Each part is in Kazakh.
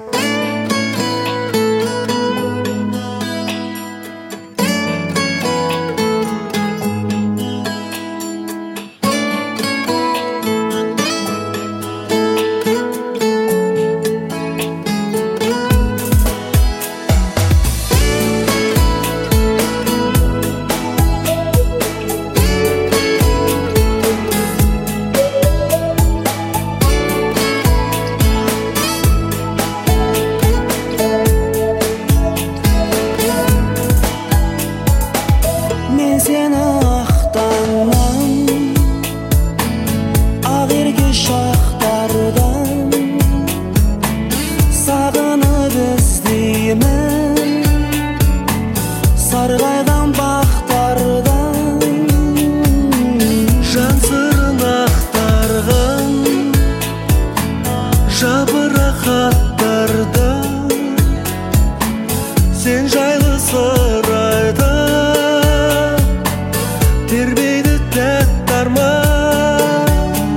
Seni ақтаннан, ақерке шақтардан сағынып іздеймін, сарғайған бақтардан жан сырын ақтарған жапырақ хаттардан сен жайлы сыр айтам. Тербейді тәтті арман,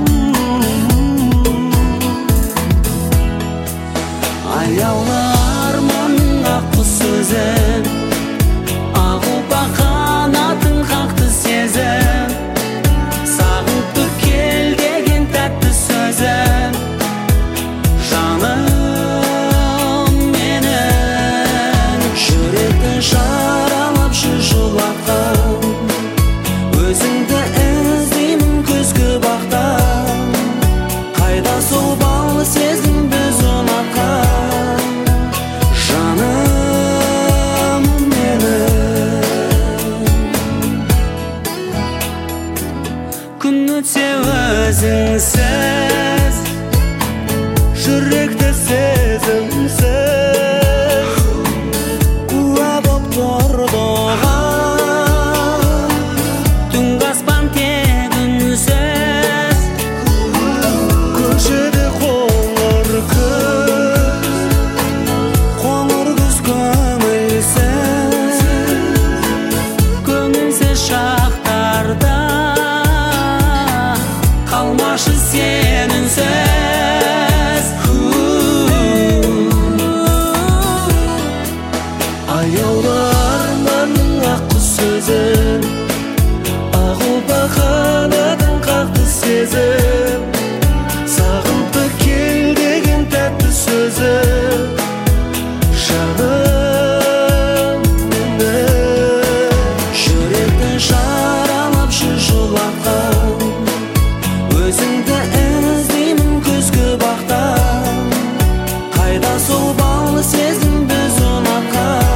аяулы арманның ақ құс сөзін, ақ ұлпа қанатын қақты сезім, сағынтып кел деген тәтті сөзін, жаным менің жүректі жаралап жылатқан. Өзіңді іздеймін күзгі бақтан, қайда сол бал сезім біз ұнатқан. Жаным менің, күн өтсе өзіңсіз, жүректі сезімсіз куә боп тұрды. Аяулы арманның ақ құс сөзін, ақ ұлпа қанатын қақты сезім, сағынтып кел деген тәтті сөзім, жаным менің жүректі жаралап жылатқан. Өзіңді іздеймін күзгі бақтан, қайда сол бал сезім біз ұнатқан.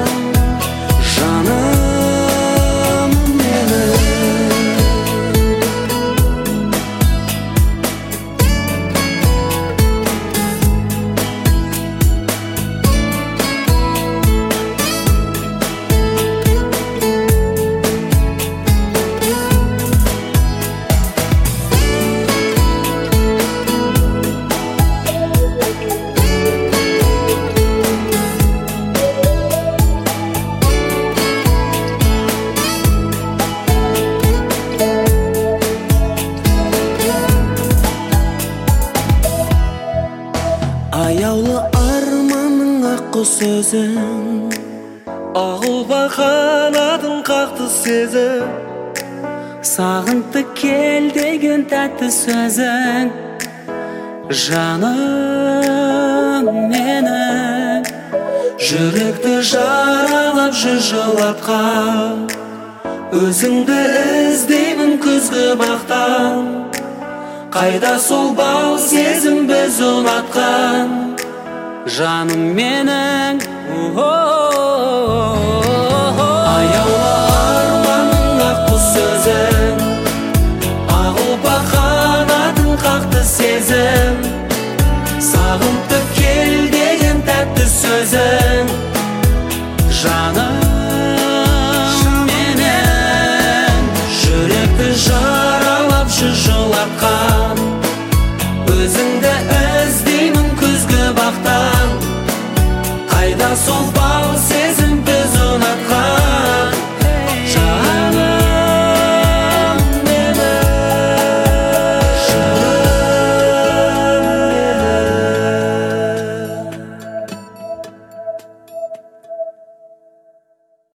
Аяулы арманның ақ құс сөзін, ақ ұлпа қанатын қақты сезім, сағынтып кел деген тәтті сөзің, жаным менің жүректі жаралап жылатқан. Өзіңді іздеймін күзгі бақтан, қайда сол бал сезім біз ұнатқан. Жаным менің, аяулы арманның ақ құс сөзін, ақ ұлпа қанатын қақты сезім, сағынтып кел деген тәтті сөзің, жаным